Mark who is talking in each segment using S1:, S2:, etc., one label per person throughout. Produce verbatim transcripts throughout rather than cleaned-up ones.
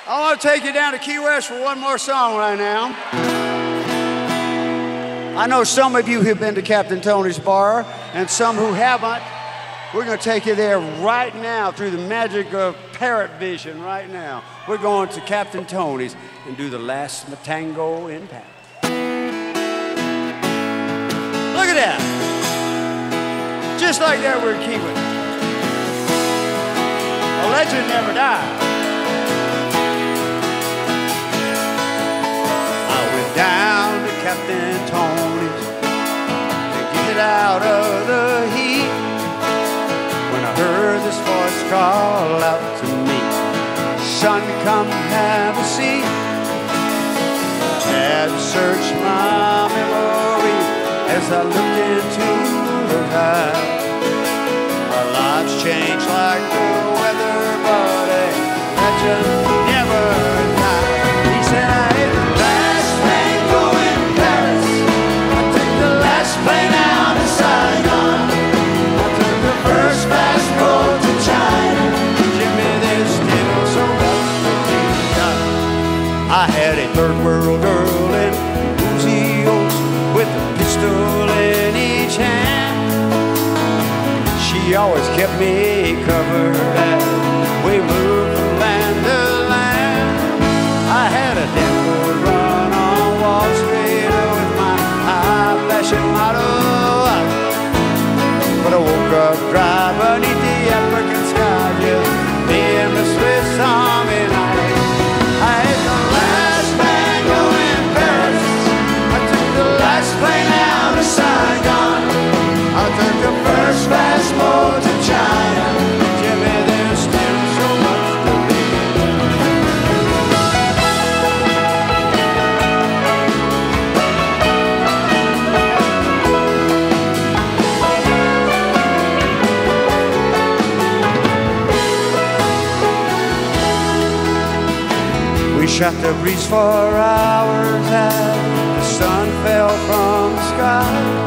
S1: I want to take you down to Key West for one more song right now. I know some of you have been to Captain Tony's Bar, and some who haven't. We're going to take you there right now through the magic of Parrot Vision right now. We're going to Captain Tony's and do the last tango in Paris. Look at that. Just like that, we're keeping it. A legend never dies. I went down to Captain Tony's to get out of the heat when I heard this voice call out to me, son, come have a seat. I had to search my memory as I looked into her eyes. Our lives changed like the weather, but that just never died. He said, I ate the last tango in Paris. I took the last plane out of Saigon. I took the first fast road to China. Jimmy, there's still so much to be done. I had a third world girl in Uzi Oaks with a pistol in each hand. She always kept me covered as we moved from land to land. I had a Denver run on Wall Street with my eye flashing motto, but I woke up dry beneath the African sky, just me and the Swiss Army knife. I had the last tango in Paris. I took the last plane out of Saigon. I took the first fast boat to China. Jimmy, there's still so much to be We shot the breeze for hours as the sun fell from the sky.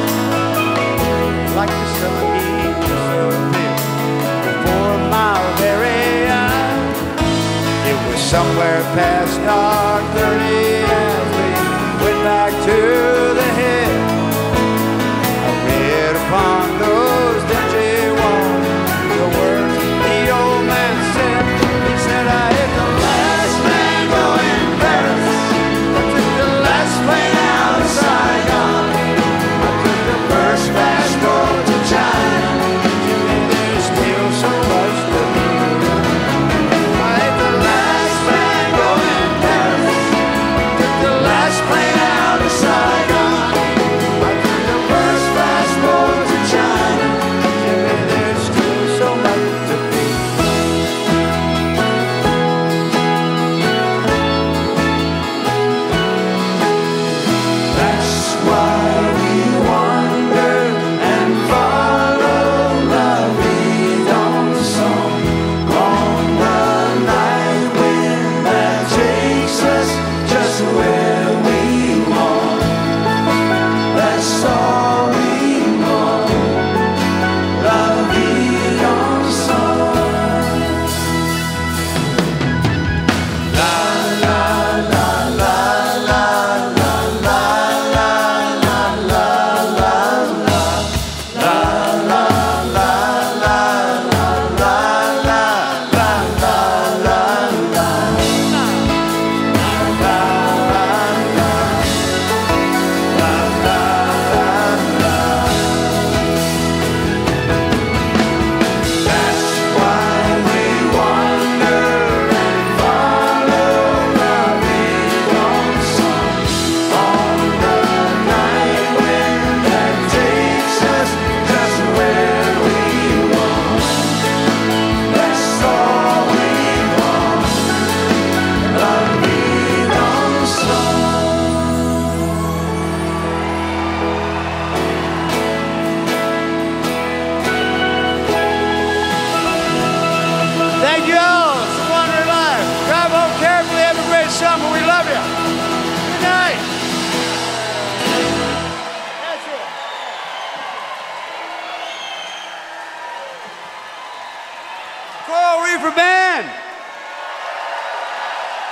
S1: Like the sun he disappeared before my very eyes. It was somewhere past dark thirty as we went back to the hill. I read upon those dingy walls the words the old man said. He said, I hit the last tango in Paris. I took the last plane out of Saigon. I took the first fast road to China. Jimmy, there's still so much to be. I hit the last tango in Paris. Took the last plane out of Saigon.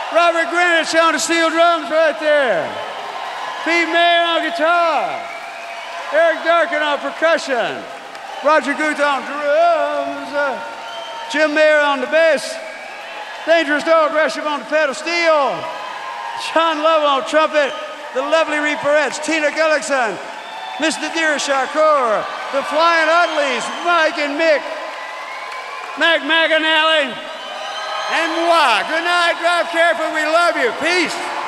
S1: Robert Greenwich on the steel drums right there. Pete Mayer on guitar. Eric Darkin on percussion. Roger Guth on drums. Uh, Jim Mayer on the bass. Dangerous Dog Gresham on the pedal steel. John Love on trumpet. The lovely Reed Peretz. Tina Gullickson. Mister Deer Shakur. The Flying Uglies. Mike and Mick. Mac McAnally. And moi. Good night. Drive careful. We love you. Peace.